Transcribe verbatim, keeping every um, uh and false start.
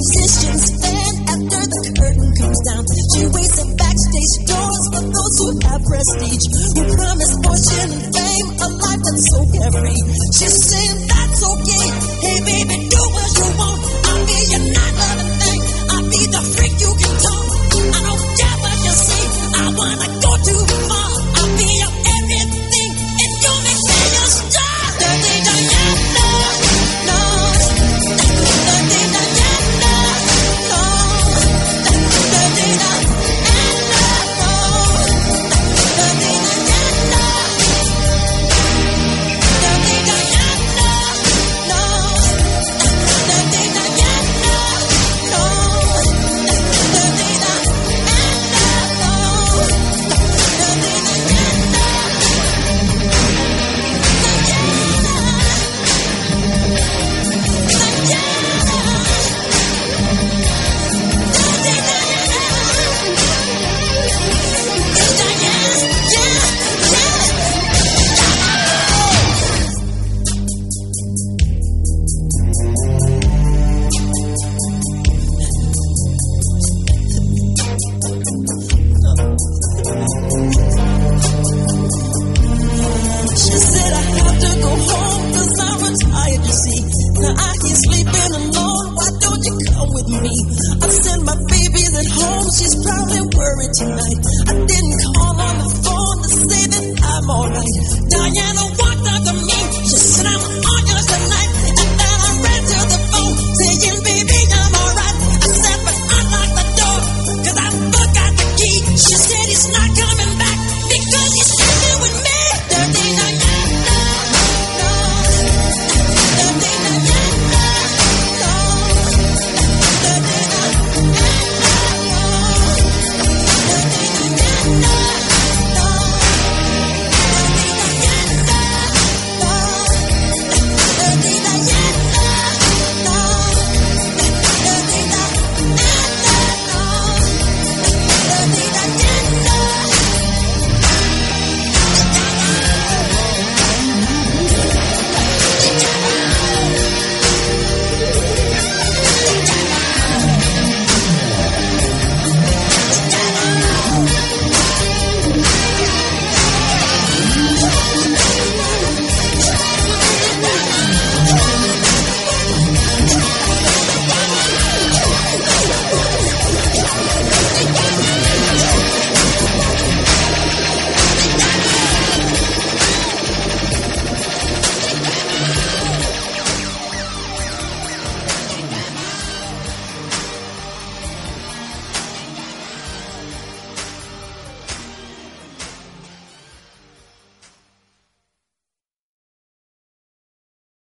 musicians fan after the curtain comes down. She waits at backstage doors for those who have prestige, who promise fortune and fame, a life that's so carefree. She's saying that's okay. Hey baby, do what you want. I'll be your night loving thing. I'll be the freak you can talk. I don't care what you say. I wanna go too far. I'll be your everything, and you make me your star. Dirty Diana, no. Dirty Diana, no. Dirty Diana, no. Dirty Diana, Dirty Diana, no. Dirty Diana, no. Dirty She said I have to go home 'cause I'm retired, you see. Now I can't sleep in alone, why don't you come with me? I sent my babies at home, she's probably worried tonight. I didn't call on the phone to say that I'm alright. Diana, why